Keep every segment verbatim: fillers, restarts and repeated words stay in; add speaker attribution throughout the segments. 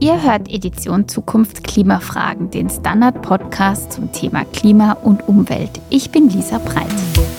Speaker 1: Ihr hört Edition Zukunft Klimafragen, den Standard-Podcast zum Thema Klima und Umwelt. Ich bin Lisa Breit.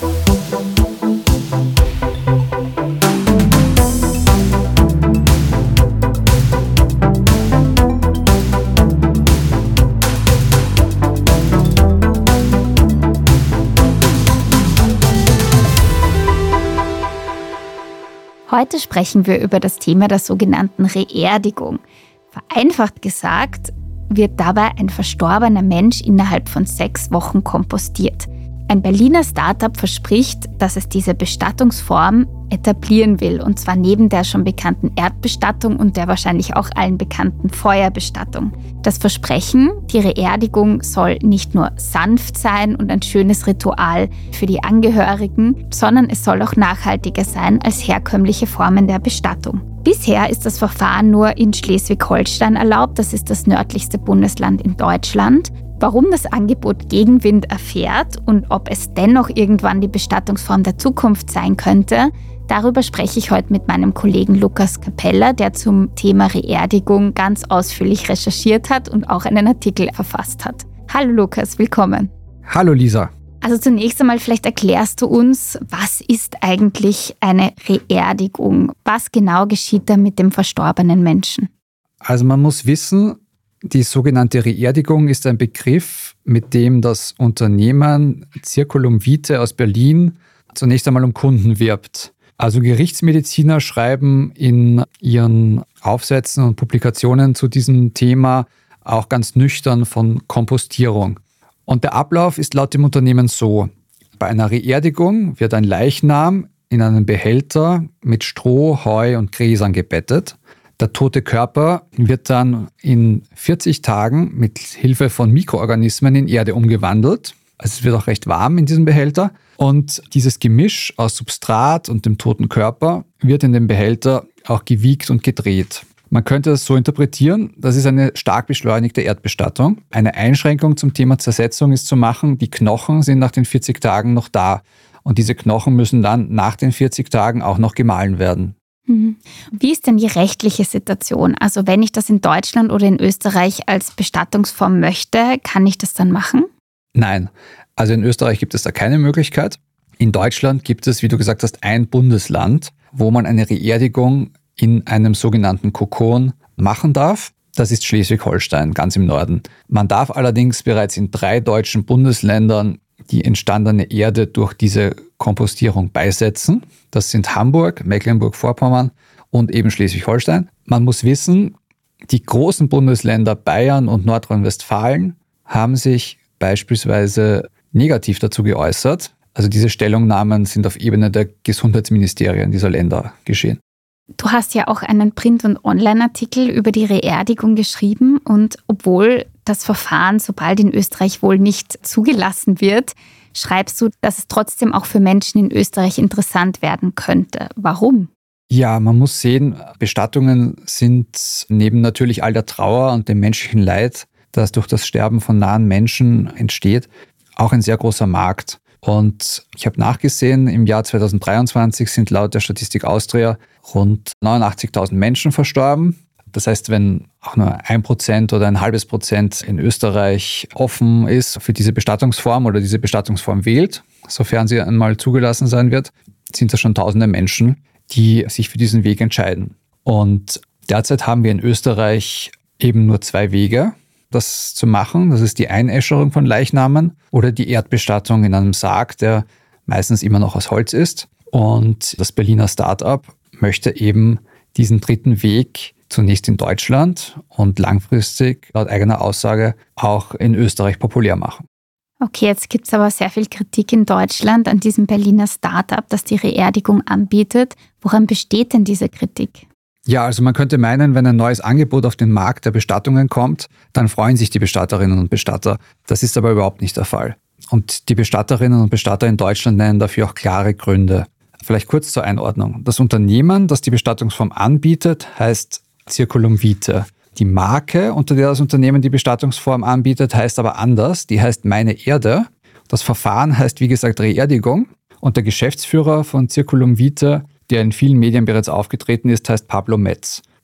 Speaker 1: Heute sprechen wir über das Thema der sogenannten Reerdigung. Vereinfacht gesagt, wird dabei ein verstorbener Mensch innerhalb von sechs Wochen kompostiert. Ein Berliner Startup verspricht, dass es diese Bestattungsform etablieren will, und zwar neben der schon bekannten Erdbestattung und der wahrscheinlich auch allen bekannten Feuerbestattung. Das Versprechen, die Reerdigung soll nicht nur sanft sein und ein schönes Ritual für die Angehörigen, sondern es soll auch nachhaltiger sein als herkömmliche Formen der Bestattung. Bisher ist das Verfahren nur in Schleswig-Holstein erlaubt, das ist das nördlichste Bundesland in Deutschland. Warum das Angebot Gegenwind erfährt und ob es dennoch irgendwann die Bestattungsform der Zukunft sein könnte, darüber spreche ich heute mit meinem Kollegen Lukas Kapella, der zum Thema Reerdigung ganz ausführlich recherchiert hat und auch einen Artikel verfasst hat. Hallo Lukas, willkommen.
Speaker 2: Hallo Lisa.
Speaker 1: Also zunächst einmal, vielleicht erklärst du uns, was ist eigentlich eine Reerdigung? Was genau geschieht da mit dem verstorbenen Menschen?
Speaker 2: Also man muss wissen, die sogenannte Reerdigung ist ein Begriff, mit dem das Unternehmen Circulum Vitae aus Berlin zunächst einmal um Kunden wirbt. Also Gerichtsmediziner schreiben in ihren Aufsätzen und Publikationen zu diesem Thema auch ganz nüchtern von Kompostierung. Und der Ablauf ist laut dem Unternehmen so: Bei einer Reerdigung wird ein Leichnam in einen Behälter mit Stroh, Heu und Gräsern gebettet. Der tote Körper wird dann in vierzig Tagen mit Hilfe von Mikroorganismen in Erde umgewandelt. Also es wird auch recht warm in diesem Behälter. Und dieses Gemisch aus Substrat und dem toten Körper wird in dem Behälter auch gewiegt und gedreht. Man könnte das so interpretieren, das ist eine stark beschleunigte Erdbestattung. Eine Einschränkung zum Thema Zersetzung ist zu machen, die Knochen sind nach den vierzig Tagen noch da. Und diese Knochen müssen dann nach den vierzig Tagen auch noch gemahlen werden.
Speaker 1: Wie ist denn die rechtliche Situation? Also wenn ich das in Deutschland oder in Österreich als Bestattungsform möchte, kann ich das dann machen?
Speaker 2: Nein, also in Österreich gibt es da keine Möglichkeit. In Deutschland gibt es, wie du gesagt hast, ein Bundesland, wo man eine Reerdigung in einem sogenannten Kokon machen darf. Das ist Schleswig-Holstein, ganz im Norden. Man darf allerdings bereits in drei deutschen Bundesländern die entstandene Erde durch diese Kompostierung beisetzen. Das sind Hamburg, Mecklenburg-Vorpommern und eben Schleswig-Holstein. Man muss wissen, die großen Bundesländer Bayern und Nordrhein-Westfalen haben sich beispielsweise negativ dazu geäußert. Also diese Stellungnahmen sind auf Ebene der Gesundheitsministerien dieser Länder geschehen.
Speaker 1: Du hast ja auch einen Print- und Online-Artikel über die Reerdigung geschrieben, und obwohl das Verfahren so bald in Österreich wohl nicht zugelassen wird, schreibst du, dass es trotzdem auch für Menschen in Österreich interessant werden könnte. Warum?
Speaker 2: Ja, man muss sehen, Bestattungen sind neben natürlich all der Trauer und dem menschlichen Leid, das durch das Sterben von nahen Menschen entsteht, auch ein sehr großer Markt. Und ich habe nachgesehen, im Jahr zweitausenddreiundzwanzig sind laut der Statistik Austria rund neunundachtzigtausend Menschen verstorben. Das heißt, wenn auch nur ein Prozent oder ein halbes Prozent in Österreich offen ist für diese Bestattungsform oder diese Bestattungsform wählt, sofern sie einmal zugelassen sein wird, sind das schon tausende Menschen, die sich für diesen Weg entscheiden. Und derzeit haben wir in Österreich eben nur zwei Wege, das zu machen. Das ist die Einäscherung von Leichnamen oder die Erdbestattung in einem Sarg, der meistens immer noch aus Holz ist. Und das Berliner Start-up möchte eben diesen dritten Weg zunächst in Deutschland und langfristig, laut eigener Aussage, auch in Österreich populär machen.
Speaker 1: Okay, jetzt gibt es aber sehr viel Kritik in Deutschland an diesem Berliner Start-up, das die Reerdigung anbietet. Woran besteht denn diese Kritik?
Speaker 2: Ja, also man könnte meinen, wenn ein neues Angebot auf den Markt der Bestattungen kommt, dann freuen sich die Bestatterinnen und Bestatter. Das ist aber überhaupt nicht der Fall. Und die Bestatterinnen und Bestatter in Deutschland nennen dafür auch klare Gründe. Vielleicht kurz zur Einordnung. Das Unternehmen, das die Bestattungsform anbietet, heißt Circulum Vitae. Die Marke, unter der das Unternehmen die Bestattungsform anbietet, heißt aber anders. Die heißt Meine Erde. Das Verfahren heißt, wie gesagt, Reerdigung. Und der Geschäftsführer von Circulum Vitae, der in vielen Medien bereits aufgetreten ist, heißt Pablo Metz.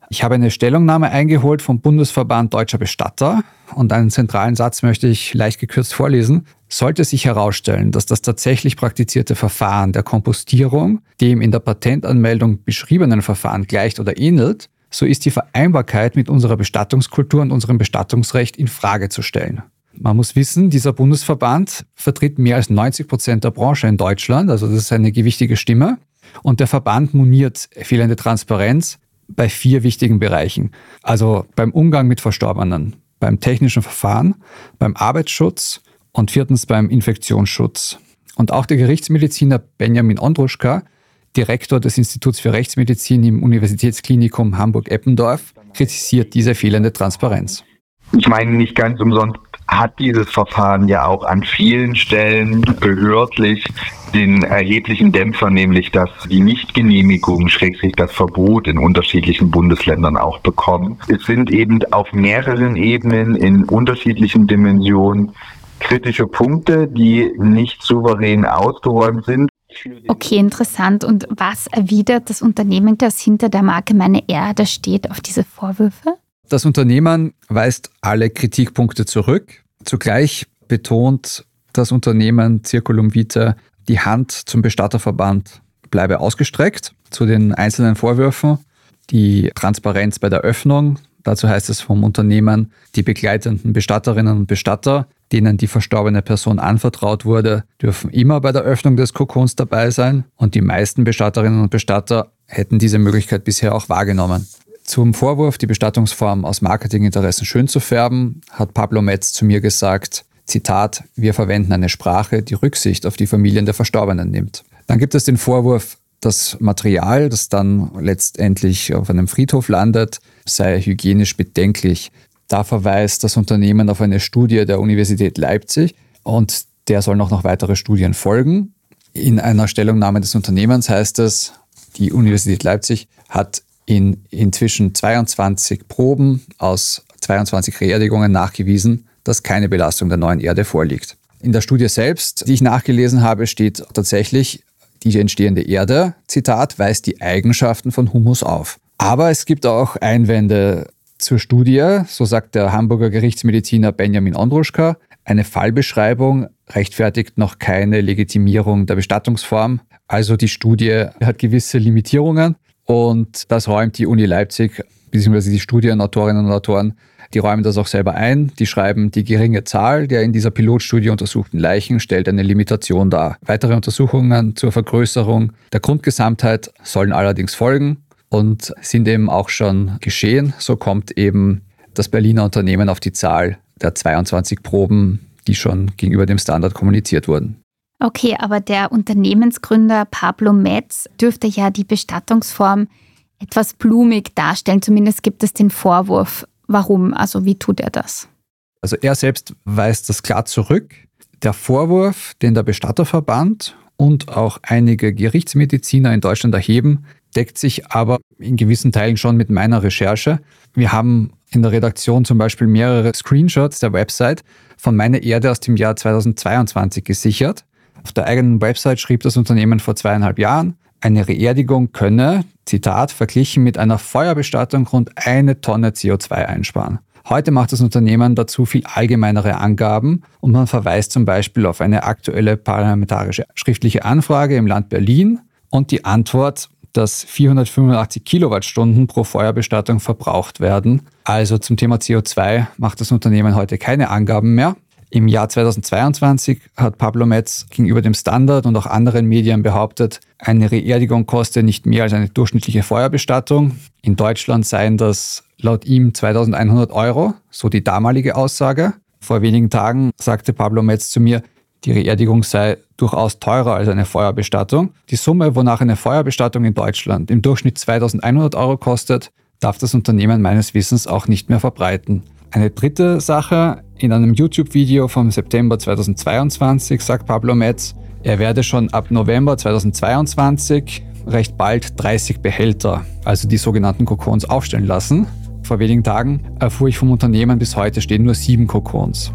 Speaker 2: Ich habe eine Stellungnahme eingeholt vom Bundesverband Deutscher Bestatter und einen zentralen Satz möchte ich leicht gekürzt vorlesen. Sollte sich herausstellen, dass das tatsächlich praktizierte Verfahren der Kompostierung dem in der Patentanmeldung beschriebenen Verfahren gleicht oder ähnelt, so ist die Vereinbarkeit mit unserer Bestattungskultur und unserem Bestattungsrecht in Frage zu stellen. Man muss wissen, dieser Bundesverband vertritt mehr als neunzig Prozent der Branche in Deutschland, also das ist eine gewichtige Stimme. Und der Verband moniert fehlende Transparenz bei vier wichtigen Bereichen. Also beim Umgang mit Verstorbenen, beim technischen Verfahren, beim Arbeitsschutz und viertens beim Infektionsschutz. Und auch der Gerichtsmediziner Benjamin Ondruschka, Direktor des Instituts für Rechtsmedizin im Universitätsklinikum Hamburg-Eppendorf, kritisiert diese fehlende Transparenz.
Speaker 3: Ich meine, nicht ganz umsonst hat dieses Verfahren ja auch an vielen Stellen behördlich den erheblichen Dämpfer, nämlich dass die Nichtgenehmigung, schrägstrich das Verbot in unterschiedlichen Bundesländern auch bekommen. Es sind eben auf mehreren Ebenen in unterschiedlichen Dimensionen kritische Punkte, die nicht souverän ausgeräumt sind.
Speaker 1: Okay, interessant. Und was erwidert das Unternehmen, das hinter der Marke Meine Erde steht, auf diese Vorwürfe?
Speaker 2: Das Unternehmen weist alle Kritikpunkte zurück. Zugleich betont das Unternehmen Circulum Vitae, die Hand zum Bestatterverband bleibe ausgestreckt zu den einzelnen Vorwürfen. Die Transparenz bei der Öffnung, dazu heißt es vom Unternehmen, die begleitenden Bestatterinnen und Bestatter, denen die verstorbene Person anvertraut wurde, dürfen immer bei der Öffnung des Kokons dabei sein und die meisten Bestatterinnen und Bestatter hätten diese Möglichkeit bisher auch wahrgenommen. Zum Vorwurf, die Bestattungsform aus Marketinginteressen schön zu färben, hat Pablo Metz zu mir gesagt, Zitat, wir verwenden eine Sprache, die Rücksicht auf die Familien der Verstorbenen nimmt. Dann gibt es den Vorwurf, das Material, das dann letztendlich auf einem Friedhof landet, sei hygienisch bedenklich. Da verweist das Unternehmen auf eine Studie der Universität Leipzig und der sollen auch noch weitere Studien folgen. In einer Stellungnahme des Unternehmens heißt es, die Universität Leipzig hat in inzwischen zweiundzwanzig Proben aus zweiundzwanzig Reerdigungen nachgewiesen, dass keine Belastung der neuen Erde vorliegt. In der Studie selbst, die ich nachgelesen habe, steht tatsächlich, die entstehende Erde, Zitat, weist die Eigenschaften von Humus auf. Aber es gibt auch Einwände zur Studie, so sagt der Hamburger Gerichtsmediziner Benjamin Ondruschka, eine Fallbeschreibung rechtfertigt noch keine Legitimierung der Bestattungsform. Also die Studie hat gewisse Limitierungen. Und das räumt die Uni Leipzig, beziehungsweise die Studienautorinnen und Autoren, die räumen das auch selber ein. Die schreiben, die geringe Zahl der in dieser Pilotstudie untersuchten Leichen stellt eine Limitation dar. Weitere Untersuchungen zur Vergrößerung der Grundgesamtheit sollen allerdings folgen und sind eben auch schon geschehen. So kommt eben das Berliner Unternehmen auf die Zahl der zweiundzwanzig Proben, die schon gegenüber dem Standard kommuniziert wurden.
Speaker 1: Okay, aber der Unternehmensgründer Pablo Metz dürfte ja die Bestattungsform etwas blumig darstellen. Zumindest gibt es den Vorwurf. Warum? Also wie tut er das?
Speaker 2: Also er selbst weist das klar zurück. Der Vorwurf, den der Bestatterverband und auch einige Gerichtsmediziner in Deutschland erheben, deckt sich aber in gewissen Teilen schon mit meiner Recherche. Wir haben in der Redaktion zum Beispiel mehrere Screenshots der Website von Meine Erde aus dem Jahr zweitausendzweiundzwanzig gesichert. Auf der eigenen Website schrieb das Unternehmen vor zweieinhalb Jahren, eine Reerdigung könne, Zitat, verglichen mit einer Feuerbestattung rund eine Tonne C O zwei einsparen. Heute macht das Unternehmen dazu viel allgemeinere Angaben und man verweist zum Beispiel auf eine aktuelle parlamentarische schriftliche Anfrage im Land Berlin und die Antwort, dass vierhundertfünfundachtzig Kilowattstunden pro Feuerbestattung verbraucht werden. Also zum Thema C O zwei macht das Unternehmen heute keine Angaben mehr. Im Jahr zweitausendzweiundzwanzig hat Pablo Metz gegenüber dem Standard und auch anderen Medien behauptet, eine Reerdigung koste nicht mehr als eine durchschnittliche Feuerbestattung. In Deutschland seien das laut ihm zweitausendeinhundert Euro, so die damalige Aussage. Vor wenigen Tagen sagte Pablo Metz zu mir, die Reerdigung sei durchaus teurer als eine Feuerbestattung. Die Summe, wonach eine Feuerbestattung in Deutschland im Durchschnitt zweitausendeinhundert Euro kostet, darf das Unternehmen meines Wissens auch nicht mehr verbreiten. Eine dritte Sache, in einem YouTube-Video vom September zweitausendzweiundzwanzig sagt Pablo Metz, er werde schon ab November zweitausendzweiundzwanzig recht bald dreißig Behälter, also die sogenannten Kokons, aufstellen lassen. Vor wenigen Tagen erfuhr ich vom Unternehmen, bis heute stehen nur sieben Kokons.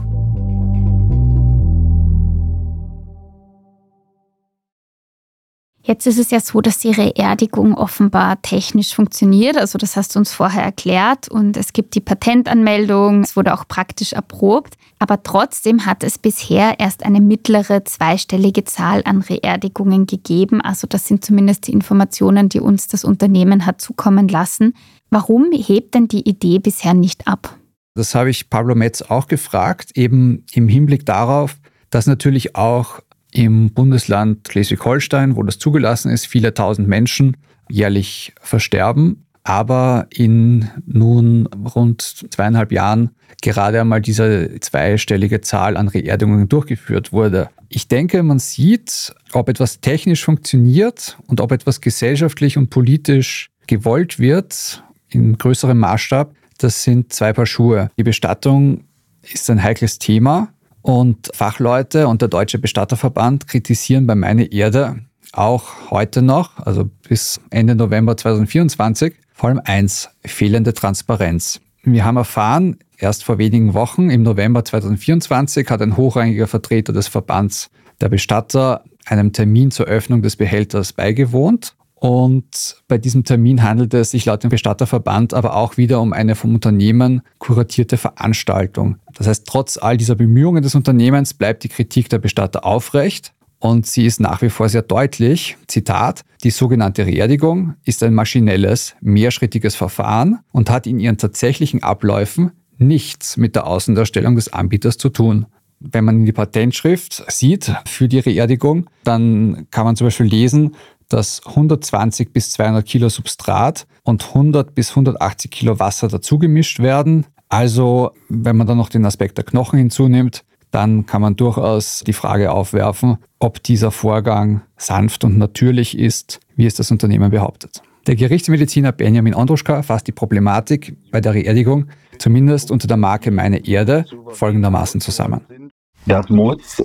Speaker 1: Jetzt ist es ja so, dass die Reerdigung offenbar technisch funktioniert. Also das hast du uns vorher erklärt. Und es gibt die Patentanmeldung. Es wurde auch praktisch erprobt. Aber trotzdem hat es bisher erst eine mittlere zweistellige Zahl an Reerdigungen gegeben. Also das sind zumindest die Informationen, die uns das Unternehmen hat zukommen lassen. Warum hebt denn die Idee bisher nicht ab?
Speaker 2: Das habe ich Pablo Metz auch gefragt, eben im Hinblick darauf, dass natürlich auch im Bundesland Schleswig-Holstein, wo das zugelassen ist, viele tausend Menschen jährlich versterben, aber in nun rund zweieinhalb Jahren gerade einmal diese zweistellige Zahl an Reerdigungen durchgeführt wurde. Ich denke, man sieht, ob etwas technisch funktioniert und ob etwas gesellschaftlich und politisch gewollt wird in größerem Maßstab. Das sind zwei Paar Schuhe. Die Bestattung ist ein heikles Thema. Und Fachleute und der Deutsche Bestatterverband kritisieren bei Meine Erde auch heute noch, also bis Ende November zweitausendvierundzwanzig, vor allem eins, fehlende Transparenz. Wir haben erfahren, erst vor wenigen Wochen, im November zweitausendvierundzwanzig, hat ein hochrangiger Vertreter des Verbands der Bestatter einem Termin zur Öffnung des Behälters beigewohnt. Und bei diesem Termin handelte es sich laut dem Bestatterverband aber auch wieder um eine vom Unternehmen kuratierte Veranstaltung. Das heißt, trotz all dieser Bemühungen des Unternehmens bleibt die Kritik der Bestatter aufrecht und sie ist nach wie vor sehr deutlich. Zitat: Die sogenannte Reerdigung ist ein maschinelles, mehrschrittiges Verfahren und hat in ihren tatsächlichen Abläufen nichts mit der Außendarstellung des Anbieters zu tun. Wenn man in die Patentschrift sieht für die Reerdigung, dann kann man zum Beispiel lesen, dass hundertzwanzig bis zweihundert Kilo Substrat und hundert bis hundertachtzig Kilo Wasser dazugemischt werden. Also, wenn man dann noch den Aspekt der Knochen hinzunimmt, dann kann man durchaus die Frage aufwerfen, ob dieser Vorgang sanft und natürlich ist, wie es das Unternehmen behauptet. Der Gerichtsmediziner Benjamin Ondruschka fasst die Problematik bei der Reerdigung zumindest unter der Marke Meine Erde folgendermaßen zusammen.
Speaker 3: Das muss,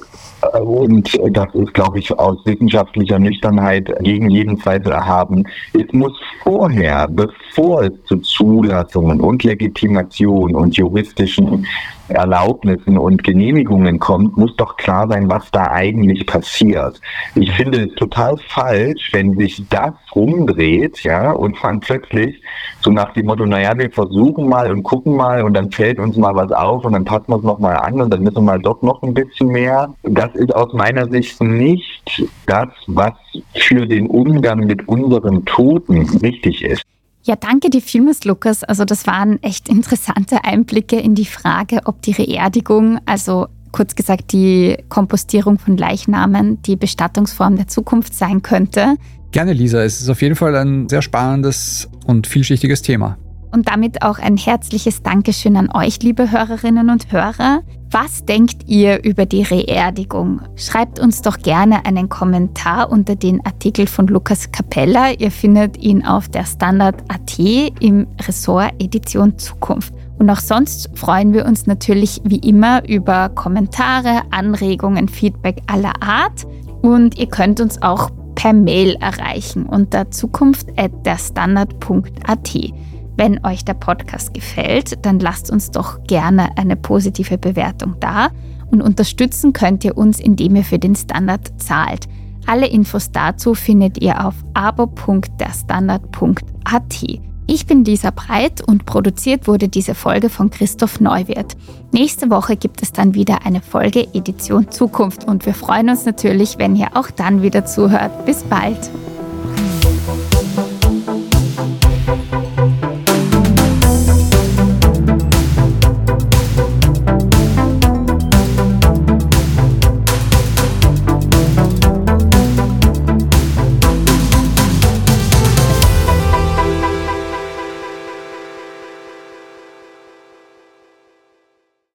Speaker 3: und das ist, glaube ich, aus wissenschaftlicher Nüchternheit gegen jeden Zweifel erhaben, es muss vorher, bevor es zu Zulassungen und Legitimation und juristischen Erlaubnissen und Genehmigungen kommt, muss doch klar sein, was da eigentlich passiert. Ich finde es total falsch, wenn sich das rumdreht, ja, und man plötzlich so nach dem Motto, naja, wir versuchen mal und gucken mal und dann fällt uns mal was auf und dann passen wir es nochmal an und dann müssen wir mal dort noch ein bisschen mehr. Das ist aus meiner Sicht nicht das, was für den Umgang mit unseren Toten wichtig ist.
Speaker 1: Ja, danke dir vielmals, Lukas. Also das waren echt interessante Einblicke in die Frage, ob die Reerdigung, also kurz gesagt die Kompostierung von Leichnamen, die Bestattungsform der Zukunft sein könnte.
Speaker 2: Gerne, Lisa. Es ist auf jeden Fall ein sehr spannendes und vielschichtiges Thema.
Speaker 1: Und damit auch ein herzliches Dankeschön an euch, liebe Hörerinnen und Hörer. Was denkt ihr über die Reerdigung? Schreibt uns doch gerne einen Kommentar unter den Artikel von Lukas Capella. Ihr findet ihn auf der Standard Punkt a t im Ressort Edition Zukunft. Und auch sonst freuen wir uns natürlich wie immer über Kommentare, Anregungen, Feedback aller Art. Und ihr könnt uns auch per Mail erreichen unter zukunft at der standard punkt a t. Wenn euch der Podcast gefällt, dann lasst uns doch gerne eine positive Bewertung da und unterstützen könnt ihr uns, indem ihr für den Standard zahlt. Alle Infos dazu findet ihr auf abo punkt der standard punkt a t. Ich bin Lisa Breit und produziert wurde diese Folge von Christoph Neuwirth. Nächste Woche gibt es dann wieder eine Folge Edition Zukunft und wir freuen uns natürlich, wenn ihr auch dann wieder zuhört. Bis bald!